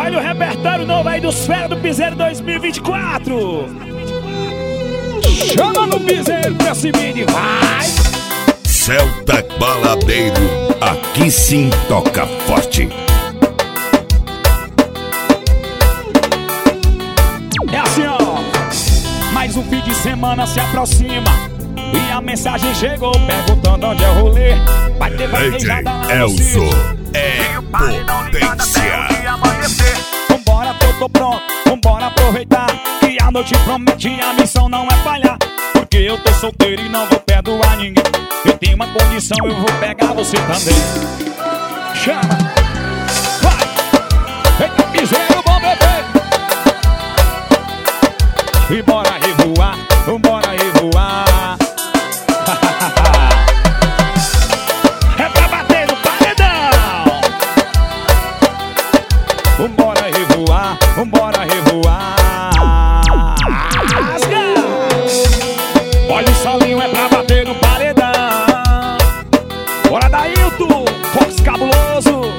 Vai no repertório novo aí dos Fera do Piseiro 2024. Chama no piseiro pra cima e vai. Celta Baladeiro, aqui sim toca forte. É assim, ó. Mais um fim de semana se aproxima e a mensagem chegou perguntando onde é o rolê. Vai ter vaquejada lá no Elzo sítio. é potência. Vambora que eu tô pronto, vambora aproveitar que a noite promete e a missão não é falhar. Porque eu tô solteiro e não vou perdoar ninguém. Eu tenho uma condição, eu vou pegar você também. Chama, vai, eita piseiro, bom bebê. E bora revoar, vambora revoar. É pra bater no paredão. Vambora revoar, vambora revoar. Olha o solinho, é pra bater no paredão. Bora Dailton, Fox Cabuloso.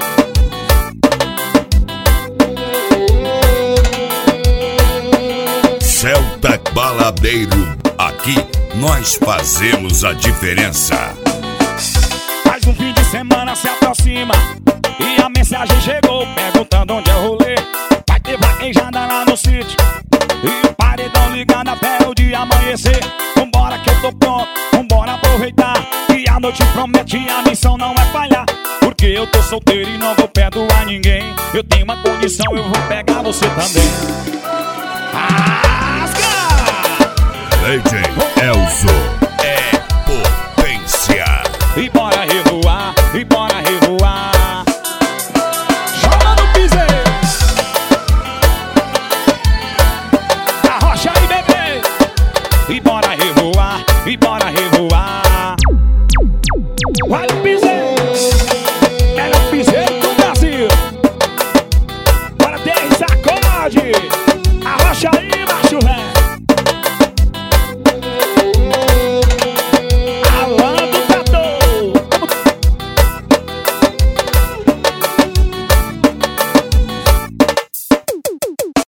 Celta Baladeiro, aqui nós fazemos a diferença. Mais um fim de semana se aproxima e a mensagem chegou perguntando onde é o rolê. Vai ter vaquejada lá no sítio e o paredão ligado até o dia amanhecer. Vambora que eu tô pronto, vambora aproveitar que a noite promete e a missão não é falhar. Porque eu tô solteiro e não vou perdoar ninguém. Eu tenho uma condição, eu vou pegar você também. Rasga! DJ Elzo é potência. E bora revoar, e bora revoar. Chama no piseiro. Arrocha aí, bebê. E bora revoar.